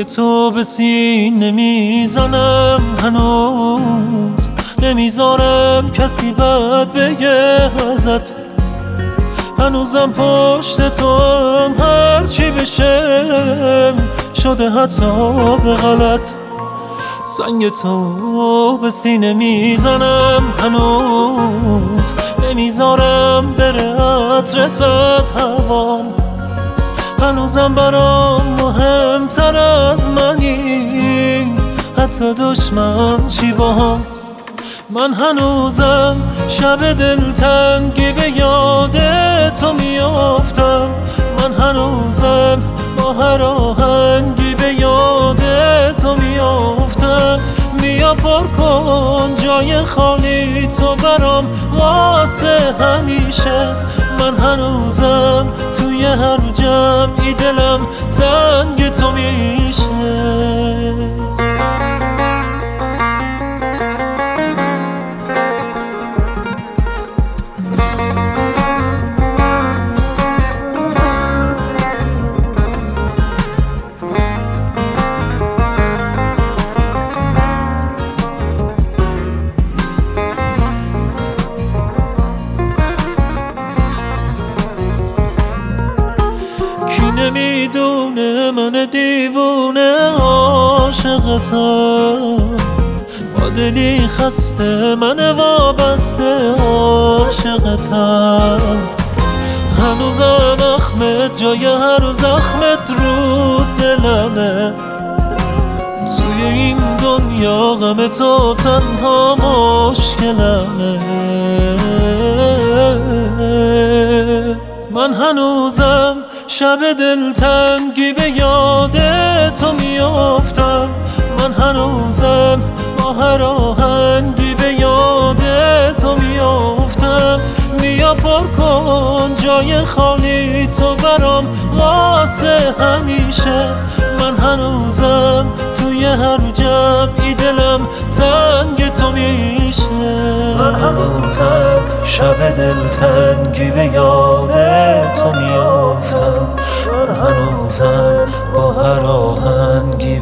تو به سینه میزنم، هنوز نمیذارم کسی بد بگه ازت. هنوزم پشت تو هم هرچی بشه شده حتی به غلط. سنگ تو به سینه میزنم، هنوز نمیذارم بره عطرت از هوام. هنوزم برام مهمتر از منی، حتی دشمن چی باهم. من هنوزم شب دلتنگی به یاد تو میافتم. من هنوزم با هر آهنگی به یاد تو میافتم. بیا پر کن جای خالی تو برام واسه همیشه. من هنوزم توی هر جمعی دلم تنگ تو میشه. نمیدونه من دیوونه عاشقتم، با دلی خسته من وابسته عاشقتم. هنوزم اخمت جای هر زخمت رو دلمه. توی این دنیا غم تو تنها مشکلمه. من هنوزم شب دلتنگی به یاد تو میافتم. من هنوزم با هر آهنگی به یاد تو میافتم. بیا پر کن جای خالی تو برام واسه همیشه. من هنوزم توی هر جمعی دلم تنگ تو میشه. من هنوزم شب دلتنگی به یاد تو میافتم. من هنوزم با هر آهنگی